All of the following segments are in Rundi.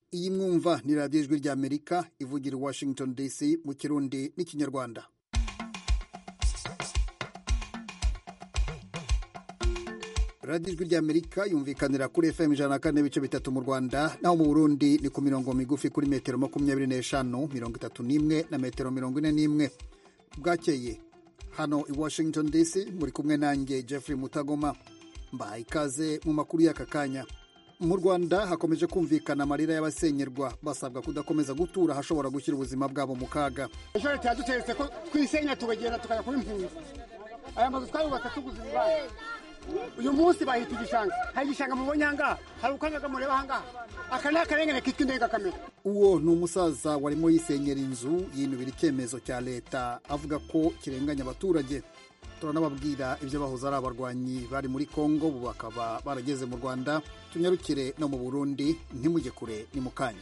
Iyi mwumva ni radiyo ijwi ry'Amerika ivugira i Washington DC mu Kirundi n'Ikinyarwanda. radiyo ijwi ry'Amerika yumvikanira kuri FM 104.3 mu Rwanda, naho mu Burundi ni ku mirongo migufi kuri metero 25, 31 na metero 41. Bwakeye hano i Washington DC muri kumwe nanjye Jeffrey Mutagoma. Mbahaye ikaze mu makuru y'aka kanya. Mu Rwanda hakomeje kumvikana amarira y'abasenyerwa basabwa kudakomeza gutura hashobora gushyira ubuzima bwabo mu kaga. Ejo leta yadutegetse ko twisenya tubagenda tukajya kuri impunzi. Aya mazu twayubatse tuguze ibibanza. Uyu munsi bahita igishanga. Hari igishanga mu Bonyanga, hari ukanyaga mureba hanga. Aka ni akarengane kitwa indengakamere. Uwo ni umusaza warimo yisenyera inzu yinubira icyemezo cya leta avuga ko kirenganya abaturage. Turanababwira ibyo bahoze ari abarwanyi bari muri Kongo ubu bakaba barageze mu Rwanda. Tunyarukire no mu Burundi, ntimujye kure ni mu kanya.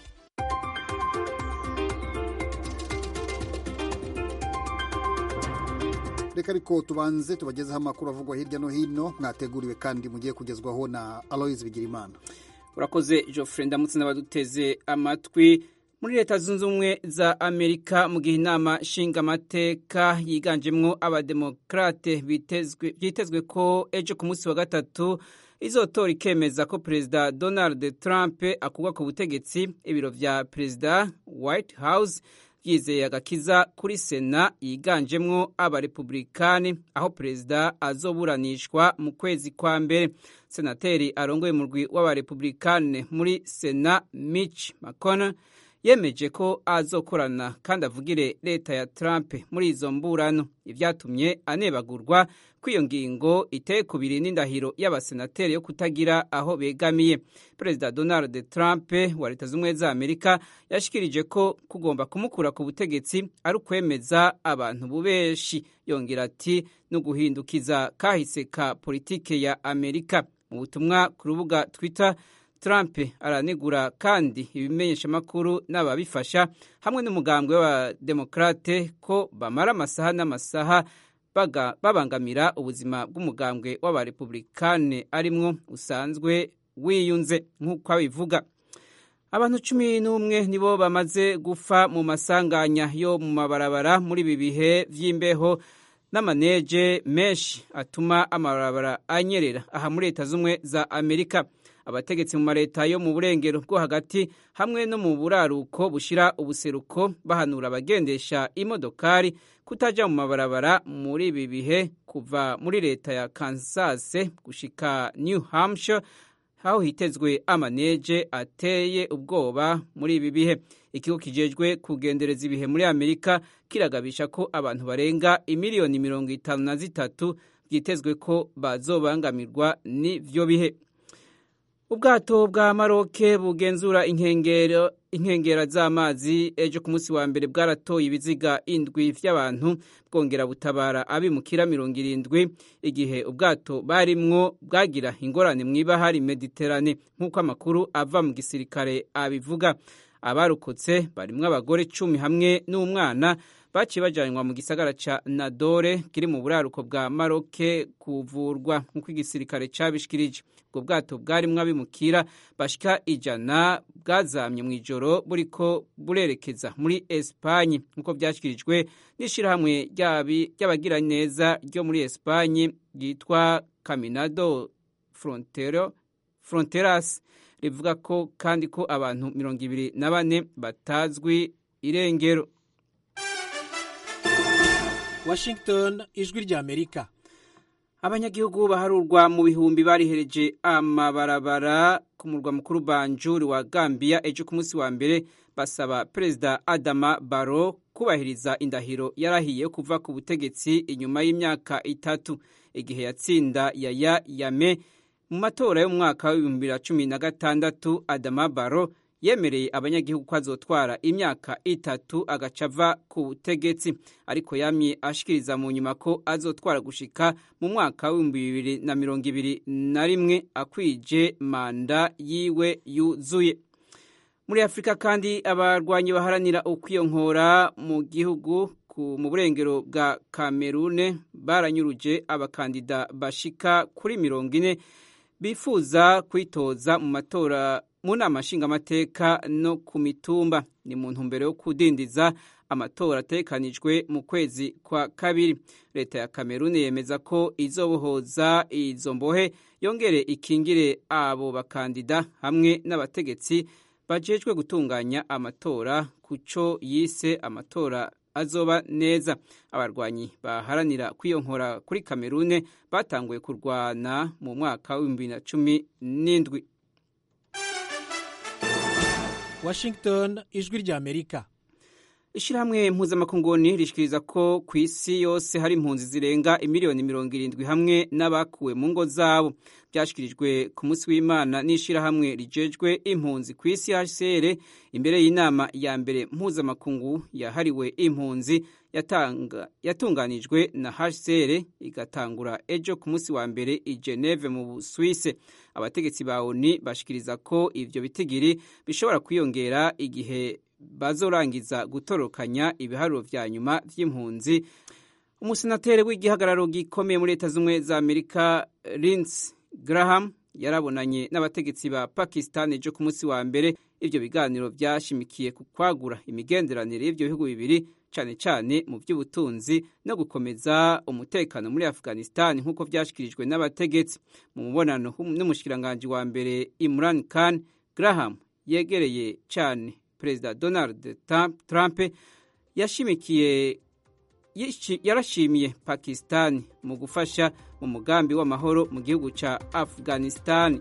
Reka ariko tubanze tubagezeho amakuru avugwa hirya no hino mwateguriwe kandi mugiye kugezwaho na Aloys Bigirimana. Urakoze Geoffrey, ndamutse n'abaduteze amatwi. Muri Leta Zunze Ubumwe za Amerika mu gihe inama nshingamateka yiganjemwo abademokrate byitezwe ko ejo ku munsi wa gatatu izotora ikemeza ko Perezida Donald Trump akugwa ku butegetsi, ibiro vya Perezida White House yizeye agakiza kuri Sena yiganjemwo abarepublikani, aho Perezida azoburanishwa mu kwezi kwa mbere. Senateri arongoye umurwi w'abarepublikani muri Sena Mitch McConnell yemeje ko azokorana kandi avugire leta ya Trump muri izo mburano. Ivyatumye anebagurwa kw'iyo ngingo iteye kubiri n'indahiro y'abasenateri yo kutagira aho begamiye. Perezida Donald Trump wa Leta Zunze Ubumwe za Amerika yashikirije ko kugomba kumukura ku butegetsi ari ukwemeza abantu bubeshi. Yongera ati no guhindukiza kahise ka politike ya Amerika. Mu butumwa ku rubuga Twitter, Trump aranegura kandi ibimenyesha makuru n'ababifasha hamwe n'umugambwe w'abademokrate ko bamara amasaha n'amasaha babangamira ubuzima bw'umugambwe w'abarepublikane arimwo usanzwe wiyunze. Nk'uko abivuga, abantu 11 nibo bamaze gufa mu masanganya yo mu mabarabara muri ibi bihe vy'imbeho n'amaneje menshi atuma amabarabara anyerera aha muri Leta Zunze za Amerika. Abategetsi mu mareta yo mu burengero bwo hagati hamwe no mu buraruko bushira ubuseruko bahanura abagendesha imodokari kutaja mu mabarabara muri ibi bihe, kuva muri leta ya Kansas gushika New Hampshire aho hitezwe amaneje ateye ubwoba muri ibi bihe. Ikigo kijejwe kugendereza ibihe muri Amerika kiragabisha ko abantu barenga imiliyoni 53 byitezwe ko bazobangamirwa n'ivyo bihe. Ubwato bwa Maroke bugenzura inkengera z'amazi ejo ku munsi wa mbere bwaratoye ibiziga 7 vy'abantu bwongera butabara abimukira 70 igihe ubwato barimwo bwagira ingorane mw'ibahari Mediterane. Nk'uko amakuru ava mu gisirikare abivuga, abarokotse barimwo abagore 10 hamwe n'umwana baciye bajanywa mu gisagara ca Nadore kiri mu buraruko bwa Maroke kuvurwa. Nk'uko igisirikare cabishikirije, ubwo bwato bwarimwo abimukira bashika 100 bwazamye mw'ijoro buriko burerekeza muri Espagne. Nk'uko byashikirijwe n'ishirahamwe ry'abagira neza ryo muri Espagne ryitwa Caminado Fronteras, rivuga ko kandi ko abantu 24 batazwi irengero. Washington, ijwi ry'Amerika. Abanyagihugu baharurwa mu bihumbi barihereje amabarabara ku murwa mukuru Banjul wa Gambia ejo ku munsi wa mbere basaba Perezida Adama Barrow kubahiriza indahiro yarahiye kuva ku butegetsi inyuma y'imyaka 3 igihe yatsinda Yaya Jammeh mu matora yo mu mwaka wa 2016. Adama Barrow yemereye abanyagihugu ko azotwara imyaka 3 agacava ku butegetsi, ariko yamye ashikiriza mu nyuma ko azotwara gushika mu mwaka wa 2021 akwije manda yiwe yuzuye. Muri Afrika kandi abarwanyi baharanira ukwiyonkora mu gihugu mu burengero bwa Cameroon baranyuruje abakandida bashika kuri 40 bifuza kwitoza mu mu nama nshingamateka no ku mitumba. Ni mu ntumbero yo kudindiza amatora atekanijwe mu kwezi kwa kabiri. Leta ya Kameruni yemeza ko izobohoza izo mbohe yongere ikingire abo bakandida hamwe n'abategetsi bajejwe gutunganya amatora kuco yise amatora azoba neza. Abarwanyi baharanira kwiyonkora kuri Kamerune batanguye kurwana mu mwaka wa 2017. Washington, ijwi rya Amerika. Ishirahamwe mpuzamakunguni rishikiriza ko ku isi yose hari impunzi zirenga imiliyoni 70 hamwe n'abakuwe mu ngo zabo. Byashikirijwe ku munsi w'Imana n'ishirahamwe rijejwe impunzi ku isi HCR imbere y'inama ya mbere mpuzamakungu yahariwe impunzi yatunganijwe na HCR igatangura ejo ku munsi wa mbere i Geneve mu Busuwise. Abategetsi ba ONU bashikiriza ko ivyo bitigiri bishobora kwiyongera igihe bazorangiza gutorokanya ibiharuro vya nyuma vy'impunzi. Umusenateri w'igihagararo gikomeye muri Leta z'Ubumwe za Amerika Lindsey Graham yarabonanye n'abategetsi ba Pakistan ejo ku munsi wa mbere. Ivyo biganiro vyashimikiye ku kwagura imigenderanire y'ivyo bihugu bibiri cane cane mu by'ubutunzi no gukomeza umutekano muri Afghanistan nk'uko vyashikirijwe n'abategetsi. Mu mubonano n'umushikiranganje wa mbere Imran Khan, Graham yegereye cane Perezida Donald Trump yarashimiye Pakistan mu gufasha mu mugambi w'amahoro mu gihugu ca Afghanistan.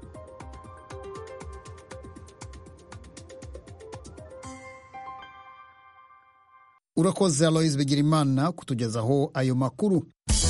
Urakoze Alois Bigirimana kutugezaho ayo makuru.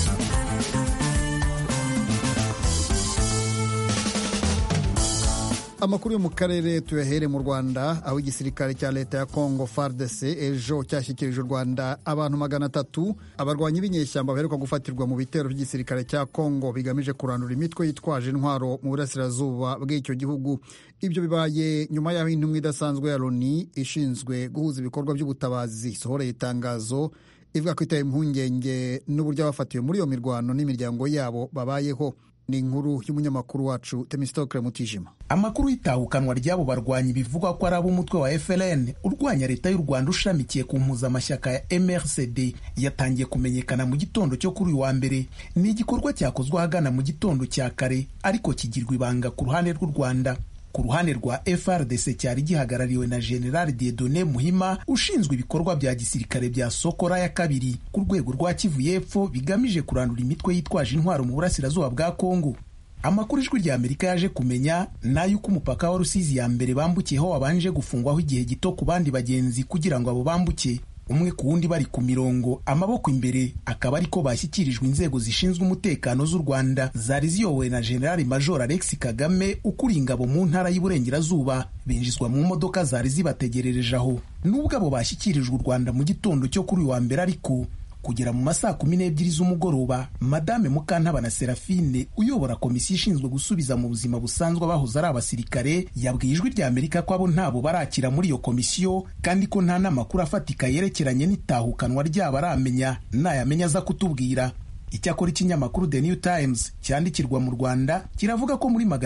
Amakuru yo mu karere tuyahere mu Rwanda, aho igisirikare cya leta ya Congo FARDC ejo cyashyikirije u Rwanda abantu 300 abarwanyi b'inyeshyamba baheruka gufatirwa mu bitero by'igisirikare cya Congo bigamije kurandura imitwe yitwaje intwaro mu burasirazuba bw'icyo gihugu. Ibyo bibaye nyuma y'aho intumwa idasanzwe ya Loni ishinzwe guhuza ibikorwa by'ubutabazi isohoreye itangazo ivuga ko itaye impungenge n'uburyo abafatiwe muri iyo mirwano n'imiryango yabo babayeho. Ni inkuru y'umunyamakuru wacu Temistokle Mutijima. Amakuru y'itahukanwa ry'abo barwanyi bivugwa ko ari ab'umutwe wa FLN urwanya leta y'u Rwanda ushamikiye ku mpuzamashyaka ya MRCD yatangiye kumenyekana mu gitondo cyo kuri uyu wa mbere. Ni igikorwa cyakozwe ahagana mu gitondo cya kare ariko kigirwa ibanga ku ruhande rw'u Rwanda. Ku ruhande rwa FRDC cyari gihagarariwe na General Dieudonné Muhima ushinzwe ibikorwa bya gisirikare bya Sokora ya kabiri ku rwego rwa Kivu y'Epfo bigamije kurandura imitwe yitwaje intwaro mu burasirazuba bwa Kongo. Amakuru ijwi rya Amerika yaje kumenya nayo ko umupaka wa Rusizi ya mbere bambukiyeho wabanje gufungwaho igihe gito ku bandi bagenzi kugira ngo abo bambuke umwe ku wundi bari ku mirongo amaboko imbere, akaba ariko bashyikirijwe inzego zishinzwe umutekano z'u Rwanda zari ziyobowe na General Major Alex Kagame ukuriye ingabo mu ntara y'Iburengerazuba. Binjizwa mu modoka zari zibategerereje aho. Nubwo abo bashyikirijwe u Rwanda mu gitondo cyo kuri uyu wa mbere, ariko kugera mu masaa 12 z'umugoroba Madame Mukantabana Serafine uyobora komisiyo ishinzwe gusubiza mu buzima busanzwe abahoze ari abasirikare yabwiye ijwi rya Amerika ko abo ntabo barakira muri iyo komisiyo kandi ko nta n'amakuru afatika yerekeranye n'itahukanwa ryabo aramenya, nayamenya aza kutubwira. Icyakora ikinyamakuru The New Times cyandikirwa mu Rwanda kiravuga ko muri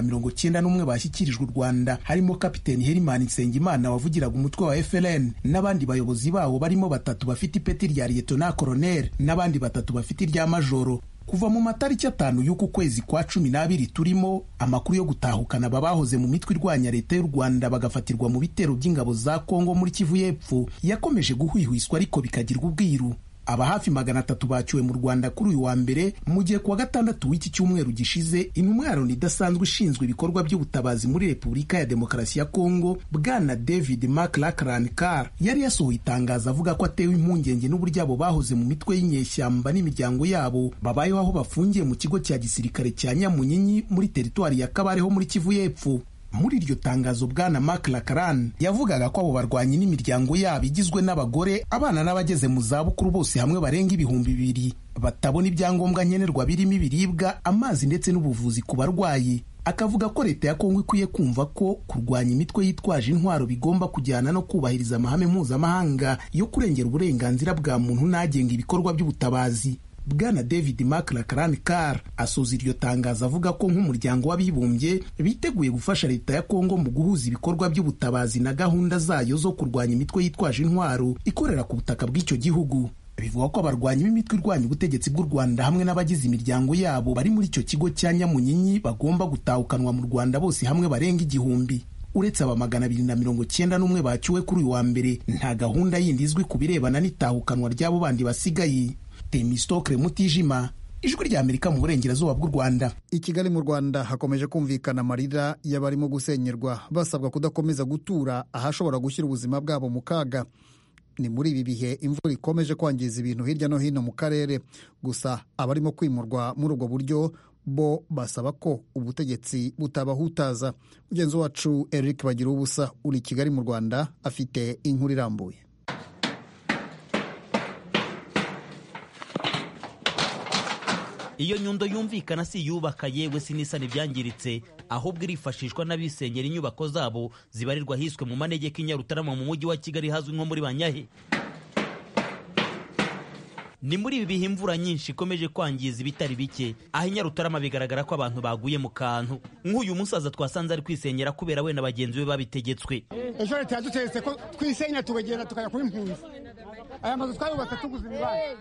291 bashyikirijwe u Rwanda harimo Kapiteni Herimani Nsengimana wavugiraga umutwe wa FLN n'abandi bayobozi bawo barimo 3 bafite ipeti rya Lieutenant Colonel n'abandi 3 bafite irya Majoro. Kuva mu matariki 5 y'uku kwezi kwa 12 turimo, amakuru yo gutahukana babahoze mu mitwe irwanya leta y'u Rwanda bagafatirwa mu bitero by'ingabo za Kongo muri Kivu y'Epfo yakomeje guhwihwiswa ariko bikagirwa ubwiru. Aba hafi 300 bacyuwe mu Rwanda kuri uyu wa mbere, mu gihe kuwa gatandatu w'iki cyumweru gishize intumwa ya Loni idasanzwe ishinzwe ibikorwa by'ubutabazi muri Repubulika ya Demokarasi ya Kongo Bwana David McLachlan-Carr yari yasohoye itangazo avuga ko atewe impungenge n'uburyo abo bahoze mu mitwe y'inyeshyamba n'imiryango yabo babayeho aho bafungiye mu kigo cya gisirikare cya Nyamunyinyi muri teritwari ya Kabareho muri Kivu y'Epfo. Muri iryo tangazo Bwana McLachlan yavugaga ko abo barwanyi n'imiryango yabo igizwe n'abagore, abana n'abageze mu zabukuru bose hamwe barenga 200,000 batabona ibyangombwa nkenerwa birimo ibiribwa, amazi ndetse n'ubuvuzi ku barwayi. Akavuga ko leta ya Kongo ikwiye kumva ko kurwanya imitwe yitwaje intwaro bigomba kujyana no kubahiriza amahame mpuzamahanga yo kurengera uburenganzira bwa muntu n'agenga ibikorwa by'ubutabazi. Bwana David McLachlan-Carr asoza iryo tangazo avuga ko nk'umuryango w'abibumbye biteguye gufasha leta ya Kongo mu guhuza ibikorwa by'ubutabazi na gahunda zayo zo kurwanya imitwe yitwaje intwaro ikorera ku butaka bw'icyo gihugu. Bivuga ko abarwanyi b'imitwe irwanya ubutegetsi bw'u Rwanda hamwe n'abagize imiryango yabo bari muri icyo kigo cya Nyamunyinyi bagomba gutahukanwa mu Rwanda bose hamwe barenga 1,000. Uretse aba 291 bacyuwe kuri uyu wa mbere, nta gahunda yindi izwi ku birebana n'itahukanwa ry'abo bandi basigaye. Temistokle Mutijima, Ijwi ry'Amerika mu burengerazuba bw'u Rwanda. I Kigali mu Rwanda hakomeje kumvikana amarira y'abarimo gusenyerwa basabwa kudakomeza gutura ahashobora gushyira ubuzima bwabo mu kaga. Ni muri ibi bihe imvura ikomeje kwangiza ibintu hirya no hino mu karere. Gusa abarimo kwimurwa muri ubwo buryo bo basaba ko ubutegetsi butabahutaza. Mugenzi wacu Eric Bagiruwubusa uri i Kigali mu Rwanda afite inkuru irambuye. Iyo nyundo yumvikana si yubaka yewe sinisana ibyangiritse, ahubwo irifashishwa n'abisenyera inyubako zabo zibarirwa hiswe mu manegeka i Nyarutarama mu mujyi wa Kigali hazwi nko muri Banyahe. Ni muri ibi bihe imvura nyinshi ikomeje kwangiza ibitari bike, aho i Nyarutarama bigaragara ko abantu baguye mu kantu. Nk'uyu musaza twasanze ari kwisenyera kubera we na bagenzi be babitegetswe. Ejo leta yadutegetse ko twisenya tugagenda tukajya kuba impunzi. Aya mazu twayubatse tuguze ibibanza.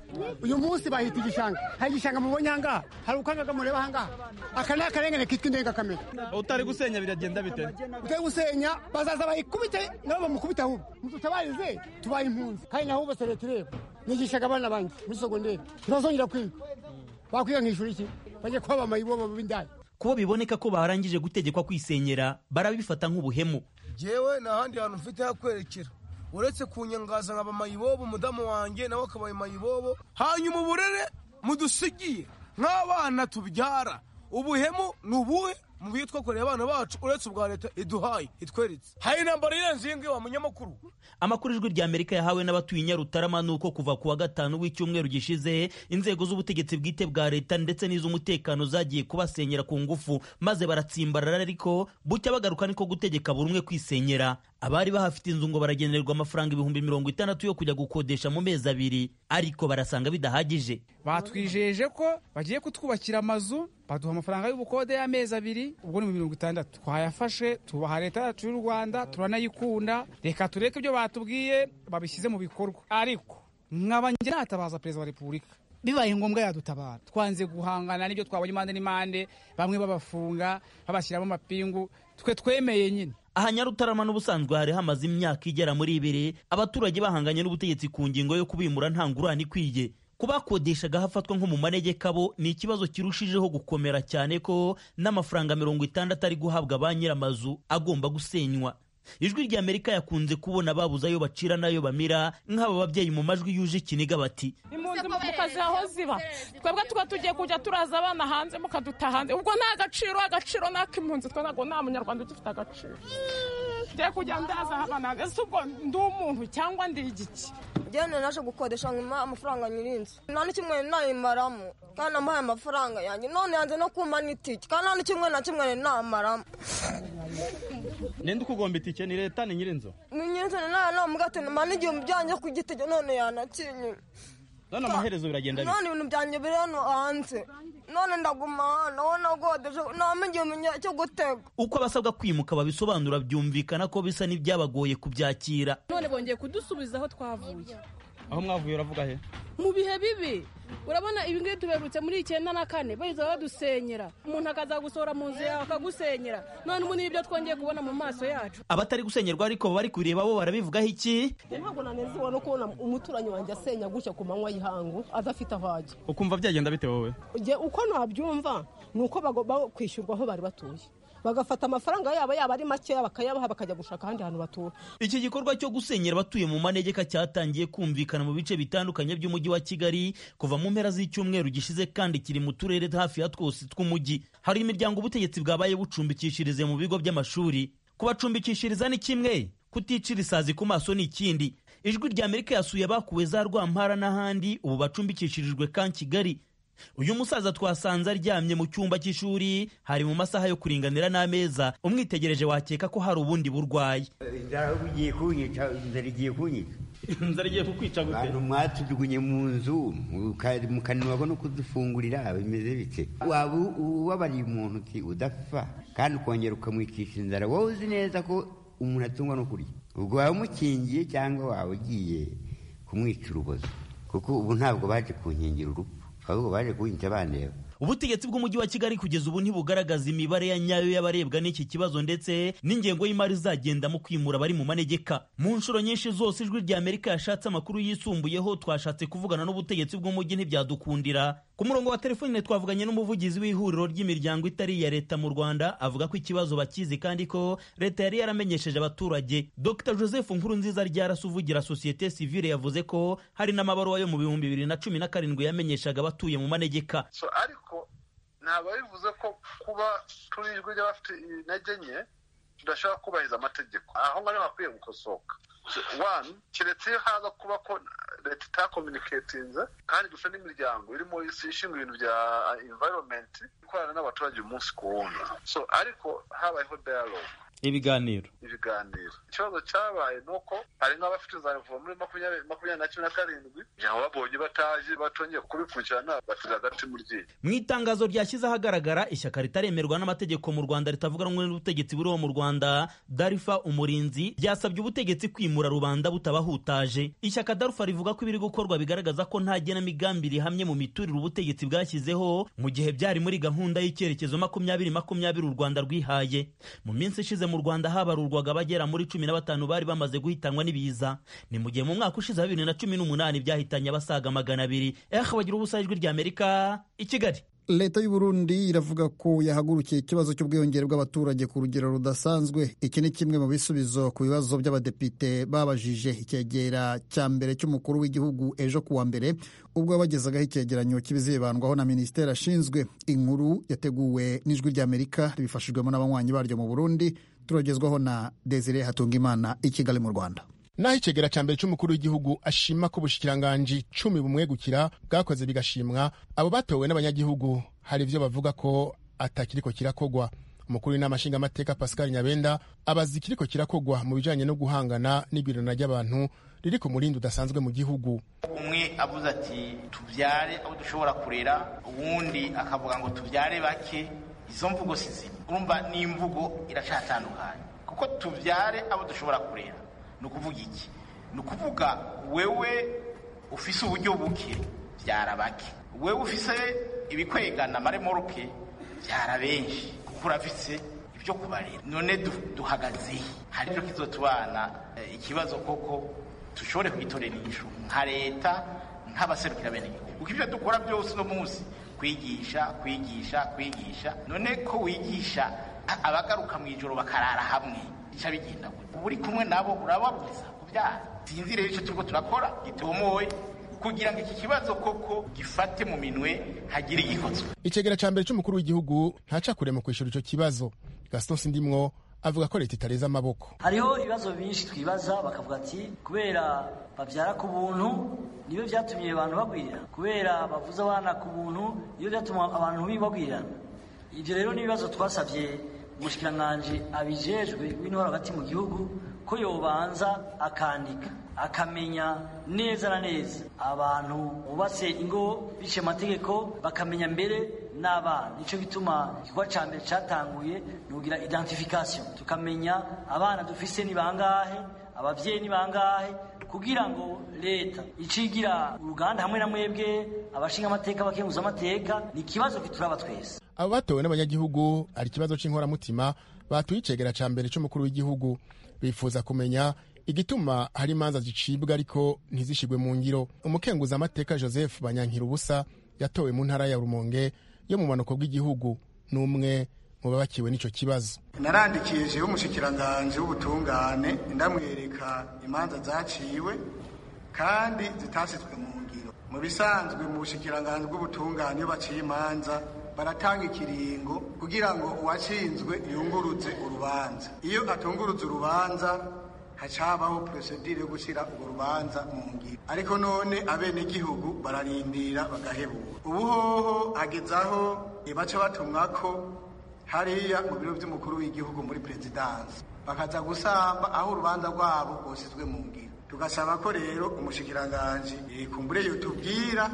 Uyu munsi bahita igishanga. Hari igishanga mubonye ahangaha, hari ukangaga mureba ahangaha. Aka ni akarengane kitwa indengakamere. Utari gusenya biragenda bite? Utari gusenya bazaza bayikubite nabo bamukubita ahubwo. Mututabarize tubaye impunzi. Kandi naho bose leta ireba. Nigishaga abana banjye muri segonderi. Ntazongera kwiga. Bakwiga nk'ishuri iki? Bajye kwaba mayibobo b'indaya. Kuba biboneka ko barangije gutegekwa kwisenyera barabifata nk'ubuhemu. Jewe nahandi hantu mfite hakwerekera. Uretse kunyangaza nkaba mayibobo umudamu wanjye nawe akabaye mayibobo, hanyuma uburere mudusigiye nk'abana tubyara. Ubuhemu nubuhe mu bihe twakoreye abana bacu uretse ubwa leta iduhaye itweretse. Hari nambara irenze ingi wa munyamakuru. Amakuru Ijwi ry'Amerika yahawe n'abatuye Nyarutarama nuko kuva kuwa 5 w'icyumweru gishize inzego z'ubutegetsi bwite bwa leta ndetse n'iz'umutekano zagiye kubasenyera ku ngufu maze baratsimbarara, ariko bucya bagaruka niko gutegeka buri umwe kwisenyera. Abari bahafite inzu ngo baragenerwa amafaranga 60,000 yo kujya gukodesha mu mezi 2, ariko barasanga bidahagije. Batwijeje ko bagiye kutwubakira amazu, baduha amafaranga y'ubukode y'amezi 2, ubwo ni 60,000. Twayafashe tubaha leta yacu y'u Rwanda, turanayikunda, reka tureke ibyo batubwiye babishyize mu bikorwa. Ariko nk'abanje natabaza Perezida wa Repubulika, bibaye ngombwa yadutabara. Twanze guhangana n'ibyo twabonye impande n'impande, bamwe babafunga babashyiramo amapingu, twe twemeye nyine. Aha Nyarutarama n'ubusanzwe hari hamaze imyaka igera muri 2 abaturage bahanganye n'ubutegetsi ku ngingo yo kubimura nta ngurane ikwiye. Kubakodeshaga hafatwa nko mu manegeka bo ni ikibazo kirushijeho gukomera cyane ko n'amafaranga 60 ari guhabwa ba nyiramazu agomba gusenywa. Ijwi ry'Amerika yakunze kubona babuza ayo bacira nayo bamira nk'aba babyeyi mu majwi yuje ikiniga bati impunzi mukazi aho ziba, twebwe tuba tugiye kujya turaza abana hanze mukaduta hanze, ubwo nta agaciro n'ak'impunzi twe ntabwo nta munyarwanda ugifite agaciro. Ngiye kujya ndaza abana ese ubwo ndi umuntu cyangwa ndi igiki? Jyane naje gukodesha nkuma amafaranga nyirinzi, nta n'ikimwe nayimaramo kandi namuhaye amafaranga yanjye, none yanze no kumpa n'itike kandi nta n'ikimwe namaramo. Nende ukugomba itike ni leta ni nyirinzo? Ni nyirinzo na mugate mani igihumbi byanjye ku gitege none yanakinye. None amaherezo biragenda bite? None ibintu byanjye biri hano hanze. None ndaguma nabona godeje namenye umenya cyo gutega. Uko abasabwa kwimuka babisobanura byumvikana ko bisa n'ibyabagoye kubyakira. None bongeye kudusubiza aho twavuye. Aho mwavuye uravuga he? Mu bihe bibi. Urabona ibingiye tuberutse muri 94 bahiza badusenyera. Umuntu akaza gusohora mu nzu yawe akagusenyera. None ubu nibyo twongeye kubona mu maso yacu. Abatari gusenyerwa ariko bari kureba bo barabivugaho iki? Ntabwo nanezewe no kubona umuturanyi wanjye asenya gutya ku manywa y'ihangu adafite ahaje. Ukumva byagenda bite wowe? Uko nabyumva nuko bagomba kwishyurwa aho bari batuye, bagafata amafaranga yabo ari make bakayabaha bakajya gushaka ahandi hantu batura. Iki gikorwa cyo gusenyera abatuye mu manegeka cyatangiye kumvikana mu bice bitandukanye by'umujyi wa Kigali kuva mu mpera z'icyumweru gishize, kandi kiri mu turere hafi ya twose tw'umujyi. Hari imiryango ubutegetsi bwabaye bucumbikishirize mu bigo by'amashuri. Kubacumbikishiriza ni kimwe, kuticira isazi ku maso ni ikindi. Ijwi ry'Amerika yasuye abakuwe za Rwampara n'ahandi ubu bacumbikishirijwe kan Kigali. Uyu musaza twasanze aryamye mu cyumba cy'ishuri, hari mu masaha yo kuringanira n'ameza, umwitegereje wakeka ko hari ubundi burwayi. inzara igiye kukwica gute? Abantu mwatujugunye mu nzu mukanwa no kudufungurira bimeze bite? Waba ubabariye umuntu uti udapfa kandi ukongera ukamwikisha inzara, wowe uzi neza ko umuntu atungwa no kurya, ubwo waba umukingiye cyangwa waba ugiye kumwica urubozo? Kuko ubu ntabwo baje kunkingira urupfu, ahubwo baje kuhinja bandeba. Ubutegetsi bw'umujyi wa Kigali kugeza ubu ntibugaragaza imibare ya nyayo y'abarebwa n'iki kibazo ndetse n'ingengo y'imari izagenda mu kwimura bari mu manegeka. Mu nshuro nyinshi zose ijwi rya Amerika yashatse amakuru yisumbuyeho, twashatse kuvugana n'ubutegetsi bw'umujyi ntibyadukundira. Ku murongo wa telefone twavuganye n'umuvugizi w'ihuriro ry'imiryango itari iya leta mu Rwanda, avuga ko ikibazo bakizi kandi ko leta yari yaramenyesheje abaturage. Dr Joseph Nkurunziza ryarasuvugira societe civile yavuze ko hari n'amabaruwa yo mu 2017 yamenyeshaga abatuye mu manegeka. Ariko ntabwo bivuze ko kuba turi ijwi ry'abafite intege nke tudashobora kubahiriza amategeko. Aho ngaho hakwiye gukosoka. One, keretse iyo haza kuba ko leta itakomuniketinze kandi gusa n'imiryango irimo ishinzwe ibintu bya environment ikorana n'abaturage umunsi ku wundi. Ariko habayeho dialogue, ibiganiro. Ikibazo cyabaye nuko hari nk'abafite inzara muri 2017 nyaho babonye bataje batongeye kubikurikirana batiza agati mu ryinyo. Mu itangazo ryashyize ahagaragara ishyaka ritaremerwa n'amategeko mu Rwanda ritavuga rumwe n'ubutegetsi buriho mu Rwanda, Darifa Umurinzi, ryasabye ubutegetsi kwimura rubanda butabahutaje. Ishyaka Darifa rivuga ko ibiri gukorwa bigaragaza ko nta genamigambi rihamye mu miturire ubutegetsi bwashyizeho mu gihe byari muri gahunda y'icyerekezo 2020 u Rwanda rwihaye. Mu minsi ishize mu Rwanda habarurwaga abagera muri 15 bari bamaze guhitanwa n'ibiza. Ni mu gihe mu mwaka ushize 2018 byahitanye abasaga 200. Bagira ubusa ijwi rya Amerika i Kigali. Leta y'u Burundi iravuga ko yahagurukiye ikibazo cy'ubwiyongere bw'abaturage ku rugero rudasanzwe. Iki ni kimwe mu bisubizo ku bibazo by'abadepite babajije icyegera cya mbere cy'umukuru w'igihugu ejo kuwa mbere, ubwo yabagezagaho icyegeranyo cy'ibizibandwaho na minisiteri ashinzwe. Inkuru yateguwe n'ijwi rya Amerika ribifashijwemo n'abanywanyi baryo mu Burundi. Turagezwaho na Desire Hatungimana i Kigali mu Rwanda. Naho icegera cya mbere cy'umukuru w'igihugu ashima ko ubushikiranganji 10 bumwegukira bwakoze bigashimwa, abo batowe n'abanyagihugu hari ivyo bavuga ko atakiriko kirakogwa. Umukuru w'inama nshingamateka Pascal Nyabenda abazi kiriko kirakogwa mu bijanye no guhangana n'igwirana ry'abantu riri ku murindi udasanzwe mu gihugu. Umwe avuze ati tubyare abo dushobora kurera, uwundi akavuga ngo tubyare bake. Izo mvugo sizi, urumva ni imvugo iracatandukanye, kuko tubyare abo dushobora kurera nukuvuga iki? Nukuvuga wewe ufise uburyo buke byara bake, wewe ufise ibikwegana maremoroke byara benshi, kuko urafise ibyo kubarera. None duhagaze hari cyo kizotubana ikibazo koko dushobore kwitorera inyishu nka leta nk'abaserukira bene igihugu, kuko ibyo dukora byose no munsi kwigisha. None ko wigisha abagaruka mu ijoro bakarara hamwe ica bigenda gute? Uri kumwe nabo urababuza kubyara. Sinzi rero icyo turiko turakora gitomoye kugira ngo iki kibazo koko gifate mu minwe hagire igikozwe. Icegera cya mbere cy'umukuru w'igihugu ntaca kure mu kwishura ico kibazo. Gaston Sindimwo avuga ko leta itareza amaboko. Hariho ibibazo byinshi twibaza, bakavuga ati kubera babyara ku buntu niyo byatumye abantu bagwirira, kubera bavuza abana ku buntu niyo byatumye abantu bibagwirana. Ibyo rero ni ibibazo twasabye umushikiranganji abijejwe w'intwaro hagati mu gihugu ko yobanza akandika akamenya neza na neza abantu bubatse ingo bishe amategeko, bakamenya mbere n'abana. Nico gituma igikorwa ca mbere catanguye nugira identification, tukamenya abana dufise ni bangahe, abavyeyi ni bangahe, kugira ngo leta icigira uruganda hamwe na mwebwe abashinga amateka bakenguza amateka. Ni ikibazo kituraba twese. Abo batowe n'abanyagihugu ari ikibazo c'inkoramutima batuye icegera ca mbere c'umukuru w'igihugu, bifuza kumenya igituma hari imanza zicibwa ariko ntizishigwe mu ngiro. Umukenguza amateka Joseph Banyankira ubusa yatowe mu ntara ya Rumonge yo mu manuko bw'igihugu, n'umwe mu babakiwe n'ico kibazo. Narandikije umushikiranganje w'ubutungane ndamwereka imanza zaciwe kandi zitashyizwe mu ngiro. Mu bisanzwe mu bushikiranganje bw'ubutungane iyo baciye imanza baratanga ikiringo kugira ngo uwashinzwe yunguruze urubanza. Iyo atunguruze urubanza hacabaho procedure yo gushyira urwo rubanza mu ngiro, ariko none abene igihugu bararindira bagahebura. Ubuhoho agezaho baca batumwako hariya mu biro by'umukuru w'igihugu muri presidence, bakaza gusamba aho urubanza rwabo rwoshyizwe mu ngiro. tugasaba ko rero umushikiranganji kumbure yotubwira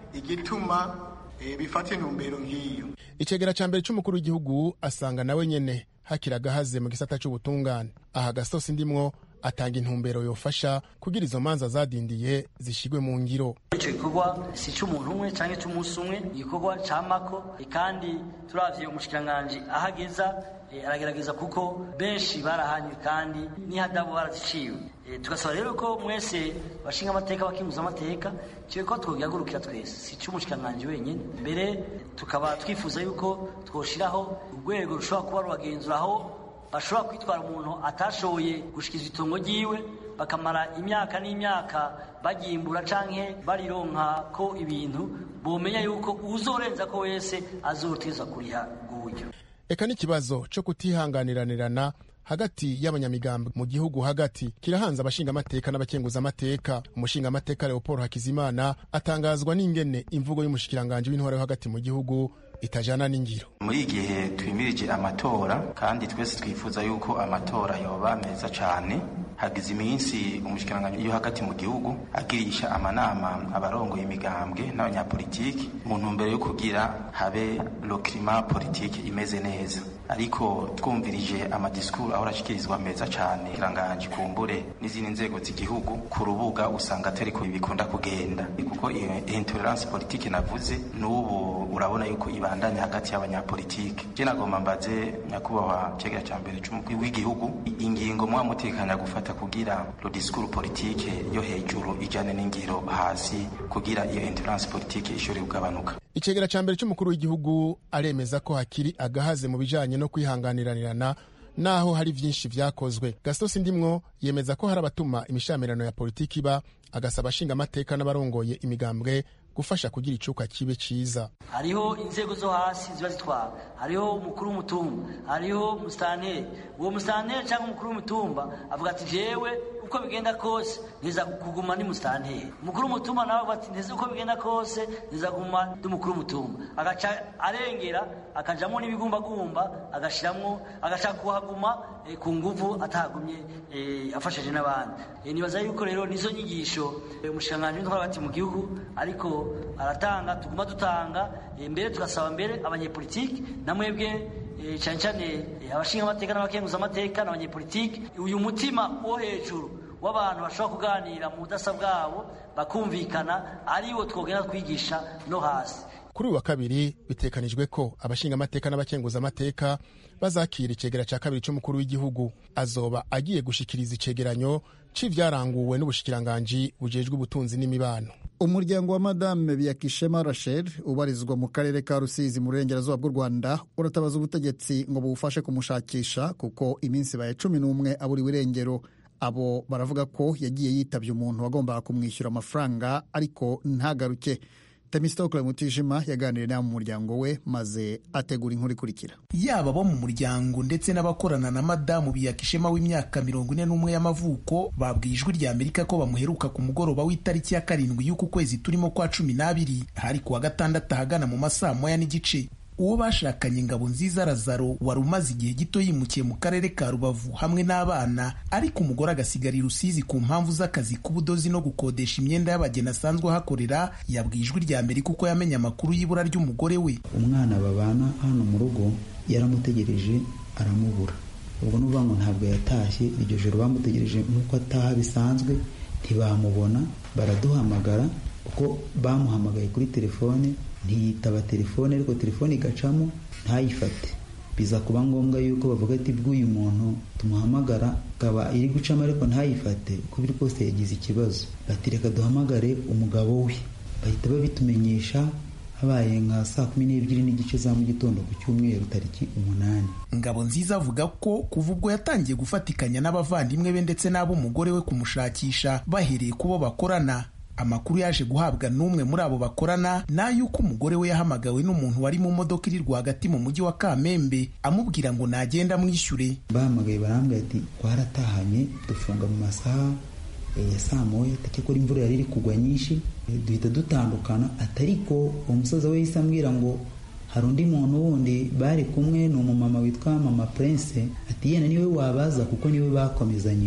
igituma bifata intumbero nk'iyo. Icegera ca mbere c'umukuru w'igihugu asanga nawe nyene hakiri agahaze mu gisata c'ubutungane. Aha Gasosi Ndimwo atanga intumbero yofasha kugira izo manza zadindiye zishigwe mu ngiro. Ico gikorwa si c'umuntu umwe canke c'umunsi umwe, igikorwa camako, kandi turavye umushikiranganji ahageza aragerageza kuko benshi barahanywe kandi n'ihadabu baraziciwe. Tugasaba rero ko mwese bashinga amateka bakinguza amateka cyo ko twogihagurukira twese, si c'umushikiranganji wenyene. Mbere tukaba twifuza yuko twoshiraho urwego rushobora kuba rubagenzuraho bashobora kwitwara umuntu atashoboye gushikiza itongo ryiwe bakamara imyaka n'imyaka bagimbura canke barironka ko ibintu bomenya yuko uzorenza ko wese azoteza kuriha uburyo. Eka n'ikibazo cyo kutihanganiranirana hagati y'abanyamigambo mu gihugu hagati kirahanze abashinga amateka n'abakenguza amateka. Umushinga amateka Leopold Hakizimana atangazwa n'ingene imvugo y'umushikiranganje w'intwaro yo hagati mu gihugu itajana n'ingiro. Muri igihe twimirije amatora kandi twese twifuza yuko amatora yoba meza cyane, hagize iminsi umushikiranganje yo hagati mu gihugu agirisha amanama abarongoye imigambwe n'abanyapolitiki mu ntumbero yo kugira habe le climat politique imeze neza. Ariko twumvirije amadiskuru aho rashikirizwa meza cyane kiranganje kumbure n'izindi nzego z'igihugu ku rubuga usanga atari ko bikunda kugenda, kuko iyo intolerance politique navuze n'ubu urabona yuko ibandanya hagati y'abanyapolitiki. Je nagomba mbaze nyakubahwa cegera ca mbere c'umukuru w'igihugu ingingo mwa mutekanya gufata kugira le discours politique yo hejuru ijane n'ingiro hasi kugira iyo intolerance politique ishobore kugabanuka. Icegera ca mbere c'umukuru w'igihugu aremeza ko hakiri agahaze mu bijanye no kwihanganiranirana naho hari vyinshi vyakozwe. Gasosi Ndimwo yemeza ko hari abatuma imishamirano ya politiki iba, agasaba ashinga amateka n'abarongoye imigambwe gufasha kugira icuka kibe ciza. Hariho inzego zo hasi ziba zitwara, hariho umukuru w'umutumba, hariho musitanteri. Uwo musitanteri cyangwa umukuru w'umutumba avuga ati jewe uko bigenda kose niza kuguma ni musitanteri. Umukuru w'umutumba nawe avuga ati ntizi uko bigenda kose niza kuguma ndi umukuru w'umutumba. Agaca arengera akajamo n'ibigumbagumba agashiramwo agaca kuhaguma ku nguvu atagumye afashije n'abandi. Nibaza yuko rero nizo nyigisho umushikanganje w'intwaro hagati mu gihugu ariko aratanga, tuguma dutanga mbere tugasaba mbere abanyepolitiki namwebwe cyane cyane abashinga amateka n'abakenguza amateka n'abanyepolitiki, uyu mutima wo hejuru w'abantu bashobora kuganira mu budasa bwabo bakumvikana ariwo twogenda twigisha no hasi. Kuri uwa kabiri bitekanijwe ko abashinga amateka n'abakenguza amateka bazakira icegera ca kabiri c'umukuru w'igihugu. Azoba agiye gushikiriza icegeranyo c'ivyaranguwe n'ubushikiranganji bujejwe ubutunzi n'imibano. Umuryango wa Madame Biyakishema Rachel ubarizwa mu karere ka Rusizi mu burengerazuba bw'u Rwanda uratabaza ubutegetsi ngo bufashe kumushakisha kuko iminsi baye 11 aburiwe irengero. Abo baravuga ko yagiye yitavye umuntu wagombaga kumwishyura amafaranga ariko ntagaruke. Temistokle Mutijima yaganiriye na mu muryango we maze ategura inkuru ikurikira. Yaba bo mu muryango ndetse n'abakorana na Madamu Biyakishema w'imyaka 41 y'amavuko babwiye Ijwi rya Amerika ko bamuheruka ku mugoroba w'itariki ya 7 y'uku kwezi turimo kwa 12 hari kuwa gatandatu ahagana mu masaa 1:30. Uwo bashakanye Ngabonziza Lazaro wari umaze igihe gito yimukiye mu karere ka Rubavu hamwe n'abana, ariko umugore agasigarira Rusizi ku mpamvu z'akazi k'ubudozi no gukodesha imyenda y'abageni asanzwe ahakorera, yabwiye Ijwi rya Amerika uko yamenye amakuru y'ibura ry'umugore we. Umwana babana hano mu rugo yaramutegereje aramubura. Ubwo n'uvuga ngo ntabwo yatashye, iryo joro bamutegereje nk'uko ataha bisanzwe ntibamubona, baraduhamagara uko bamuhamagaye kuri telefone ntiyitaba telefone, ariko telefone igacamo ntayifate. Biza kuba ngombwa yuko bavuga ati bw'uyu muntu tumuhamagara akaba iri gucamo ariko ntayifate, uko biri kose yagize ikibazo. Bati reka duhamagare umugabo we, bahita babitumenyesha habaye nka saa 12:30 za mu gitondo ku cyumweru tariki 8. Ngabonziza avuga ko kuva ubwo yatangiye gufatikanya n'abavandimwe be ndetse n'abo umugore we kumushakisha bahereye kubo bakorana. Amakuru yaje guhabwa n'umwe muri abo bakorana n'ayuko umugore we yahamagawe n'umuntu wari mu modoka iri rwagati mu mujyi wa Kamembe amubwira ngo nagenda mwishyure. Bahamagaye barambwira ati twaratahanye dufunga mu masaha ya saa 1, takiko imvura yari iri kugwa nyinshi, duhita dutandukana. Atariko umusaza we yisambwira ngo hari undi muntu wundi bari kumwe, ni umumama witwa Mama Prince, ati yena niwe wabaza kuko niwe bakomezanyije.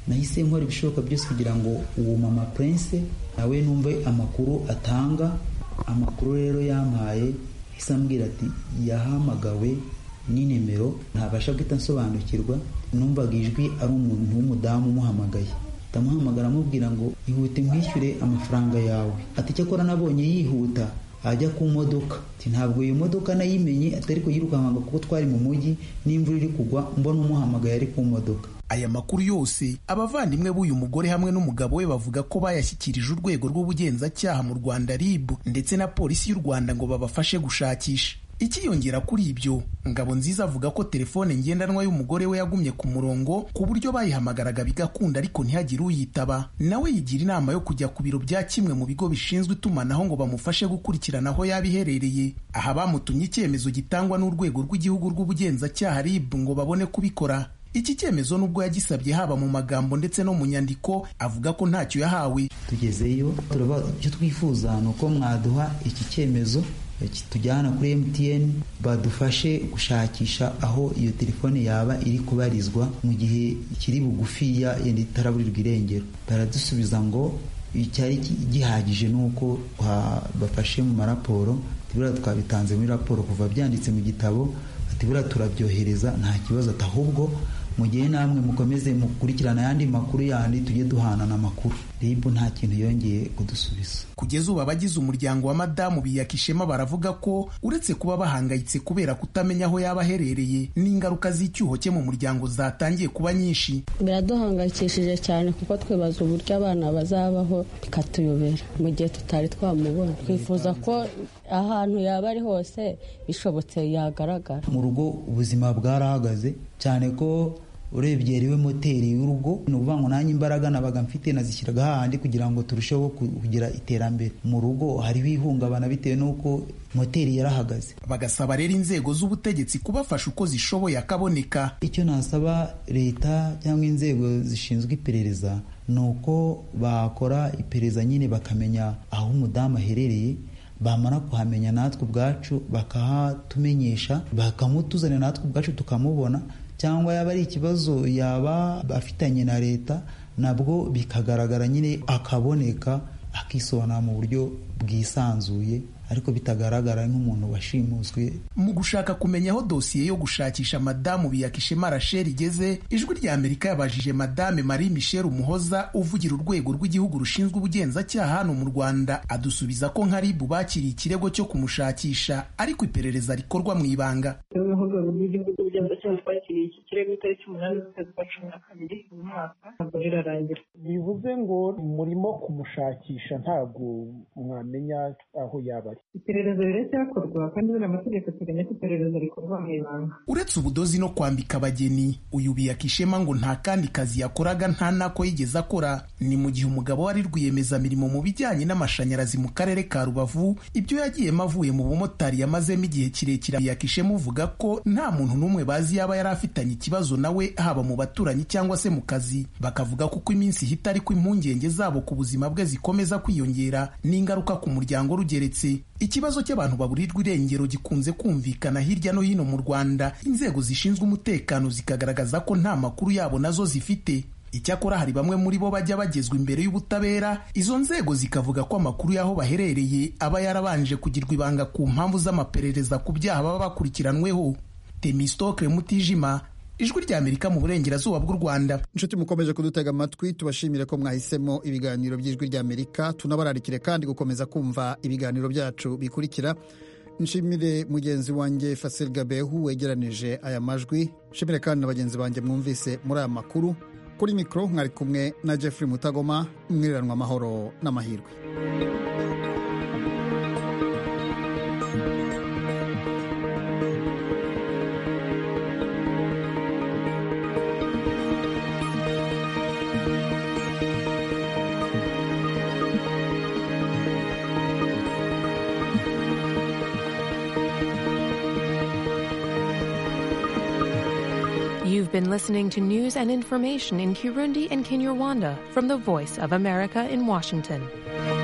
nahise nkora ibishoboka byose kugira ngo uwo mama Prince nawe numve amakuru atanga. Amakuru rero yampaye hise ambwira ati yahamagawe n'inimero ntabasha guhita nsobanukirwa, numvaga ijwi ari umuntu w'umudamu umuhamagaye, ndamuhamagara amubwira ngo ihute nkwishyure amafaranga yawe. Ati cyakora nabonye yihuta ajya ku modoka, ati ntabwo iyo modoka nayimenye, atari ko yirukanka kuko twari mu mujyi n'imvura iri kugwa, mbona umuhamagaye ari ku modoka. Aya makuru yose abavandimwe b'uyu mugore hamwe n'umugabo we bavuga ko bayashyikirije urwego rw'ubugenzacyaha mu Rwanda RIB ndetse na polisi y'u Rwanda ngo babafashe gushakisha. Ikiyongera kuri ibyo, Ngabonziza avuga ko telefone ngendanwa y'umugore we yagumye ku murongo ku buryo bayihamagaraga bigakunda ariko ntihagire uyitaba. Nawe yigira inama yo kujya ku biro bya kimwe mu bigo bishinzwe itumanaho ngo bamufashe gukurikirana aho yabiherereye. Aha bamutumye icyemezo gitangwa n'urwego rw'igihugu rw'ubugenzacyaha RIB ngo babone kubikora. Iki cyemezo nubwo yagisabye haba mu magambo ndetse no mu nyandiko, avuga ko ntacyo yahawe. Tugezeyo turaba icyo twifuza nuko mwaduha iki cyemezo tujyana kuri MTN badufashe gushakisha aho iyo telefone yaba iri kubarizwa mu gihe kiri bugufiya yenda itaraburirwa irengero. Baradusubiza ngo icyari gihagije nuko bafashe mu maraporo, tibura twabitanze muri raporo kuva byanditse mu gitabo, tibura turabyohereza nta kibazo, ahubwo mu gihe namwe mukomeze mukurikirana ayandi makuru yandi tujye duhanana amakuru. RIB nta kintu yongeye kudusubiza. Kugeza ubu abagize umuryango wa Madamu Biyakishema baravuga ko uretse kuba bahangayitse kubera kutamenya aho yaba aherereye, n'ingaruka z'icyuho cye mu muryango zatangiye kuba nyinshi. Biraduhangayikishije cyane kuko twibaza uburyo abana bazabaho bikatuyobera mu gihe tutari twamubona. Twifuza ko ahantu yaba ari hose bishobotse yagaragara. Mu rugo ubuzima bwarahagaze cyane ko urebye riwe moteri y'urugo, ni ukuvuga ngo nanjye imbaraga nabaga mfite nazishyiraga hahandi kugira ngo turusheho kugira iterambere. Mu rugo hariho ihungabana bitewe n'uko moteri yarahagaze. Bagasaba rero inzego z'ubutegetsi kubafasha uko zishoboye akaboneka. Icyo nasaba leta cyangwa inzego zishinzwe iperereza ni uko bakora iperereza nyine bakamenya aho umudamu aherereye, bamara kuhamenya natwe ubwacu bakahatumenyesha, bakamutuzanira natwe ubwacu tukamubona, cyangwa yaba ari ikibazo yaba afitanye na leta nabwo bikagaragara nyine akaboneka akisobanura mu buryo bwisanzuye ariko bitagaragara nk'umuntu washimuswe. Mu gushaka kumenya aho dosiye yo gushakisha Madamu Biyakishema Rachel igeze, Ijwi rya Amerika yabajije Madame Marie Michel Umuhoza uvugira urwego rw'igihugu rushinzwe ubugenzacyaha hano mu Rwanda, adusubiza ko nka RIB bakiriye ikirego cyo kumushakisha ariko iperereza rikorwa mu ibanga. Urwego rw'igihugu rw'ubugenzacyaha twakiriye iki kirego itariki 8 z'ukwezi kwa 12 uyu mwaka, ntabwo rirarangira. Bivuze ngo murimo kumushakisha, ntabwo mwamenya aho yaba. Iperereza riracyakorwa kandi buri amategeko ateganya ko iperereza rikorwa mu ibanga. Uretse ubudozi no kwambika abageni, uyu Biyakishema ngo nta kandi kazi yakoraga, nta nako yigeze akora. Ni mu gihe umugabo wari rwiyemezamirimo mu bijyanye n'amashanyarazi mu karere ka Rubavu, ibyo yagiyemo avuye mu bumotari yamazemo igihe kirekire. Biyakishema uvuga ko nta muntu n'umwe bazi yaba yari afitanye ikibazo nawe, haba mu baturanyi cyangwa se mu kazi. Bakavuga ko iminsi ihita ariko impungenge zabo ku buzima bwe zikomeza kwiyongera n'ingaruka ku muryango rugeretse. Ikibazo cy'abantu baburirwa irengero gikunze kumvikana hirya no hino mu Rwanda, inzego zishinzwe umutekano zikagaragaza ko nta makuru yabo nazo zifite. Icyakora hari bamwe muri bo bajya bagezwa imbere y'ubutabera, izo nzego zikavuga ko amakuru y'aho baherereye aba yarabanje kugirwa ibanga ku mpamvu z'amaperereza ku byaha baba bakurikiranweho. Temistokle Mutijima, Ijwi rya Amerika mu burengerazuba bw'u Rwanda. Inshuti mukomeje kudutega amatwi, tubashimire ko mwahisemo ibiganiro by'Ijwi rya Amerika. Tunabararikire kandi gukomeza kumva ibiganiro byacu bikurikira. Nshimire mugenzi wanjye Fasil Gabehu wegeranije aya majwi. Nshimire kandi na bagenzi banjye mwumvise muri aya makuru. Kuri mikro mwari kumwe na Jeffrey Mutagoma. Mwiriranwa amahoro n'amahirwe. You've been listening to news and information in Kirundi and Kinyarwanda from the Voice of America in Washington.